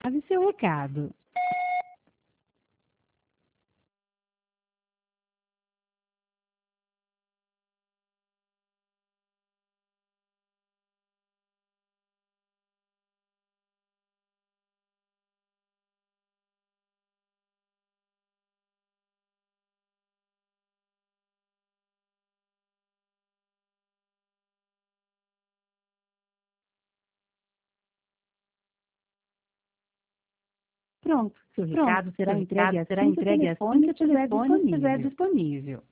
Grave seu recado. Pronto, seu recado será entregue assim que o telefone estiver disponível.